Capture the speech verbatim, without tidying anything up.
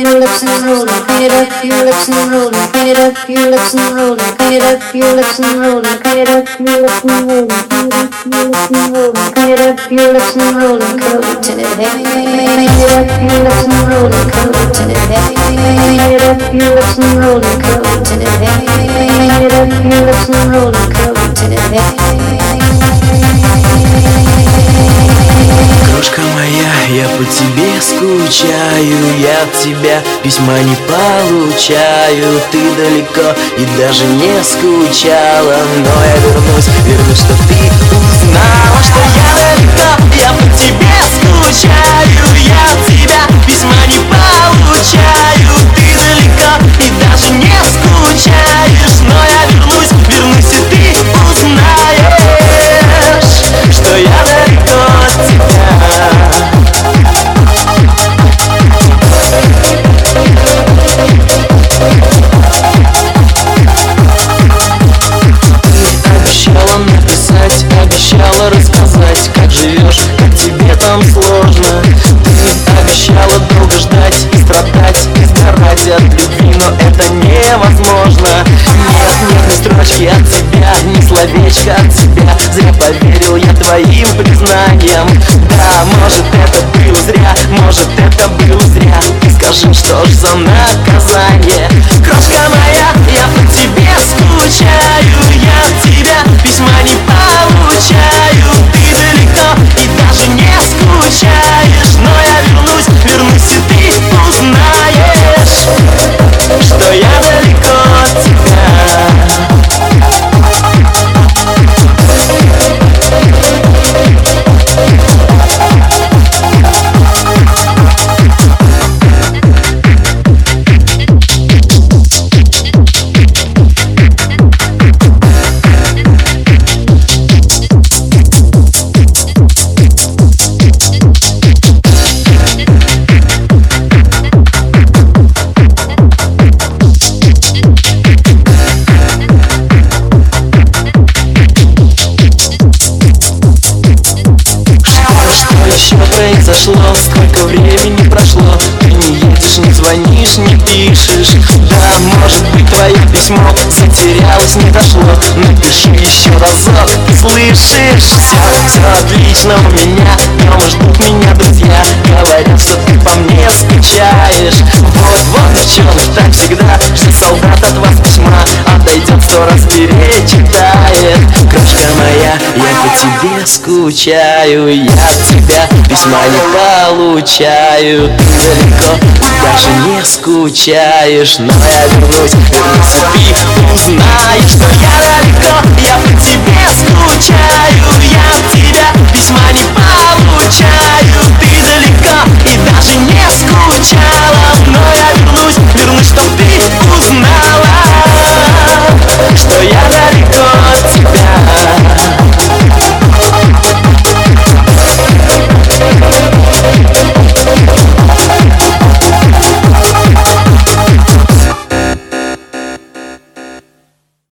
your lips and roll it, clean it up, your lips and roll it, clean it up, your lips and roll it, clean it up, your lips and roll it, clean it up, your lips and roll it, clean it up, your lips and roll it, curl it till it heavy, clean it up, your lips and roll it, curl it till it heavy, clean it up, your lips and roll it, curl it till it heavy, clean it up, your lips and roll it, curl it till it heavy. Крошка моя, я по тебе скучаю, я от тебя письма не получаю. Ты далеко и даже не скучала, но я вернусь, вернусь, чтоб ты узнала, что я далеко, я по тебе скучаю, я от тебя письма не получаю. Ты далеко и даже не скучаешь, но я вернусь, вернусь, и ты узнаешь, что я далеко от тебя. Обещала написать, обещала рассказать, как живешь, как тебе там сложно. Ты обещала долго ждать и страдать, и сгорать от любви, но это невозможно. Нет, нет ни строчки от тебя, ни словечка от тебя. Зря поверил я твоим признаниям. Да, может это было зря, может это было зря. Ты скажи, что ж за наказание? Крошка моя, я по тебе скучаю, я от тебя письма не получаю. Ты далеко и даже не скучаешь, но я вернусь, вернусь, и ты узнаешь, что я далеко от тебя. Произошло, сколько времени прошло, ты не едешь, не звонишь, не пишешь. Да, может быть твое письмо затерялось, не дошло. Напиши еще разок, ты слышишь? Все, все отлично у меня, дома ждут меня друзья, говорят, что ты по мне скучаешь. Вот, вот в чем так всегда, что солдат от вас письма отойдет, сто раз перечитает. Крошка моя, я по тебе скучаю, я от тебя письма не получаю. Ты далеко и даже не скучаешь, но я вернусь, вернусь, и ты узнаешь, что я далеко, я по тебе скучаю, я от тебя письма не получаю.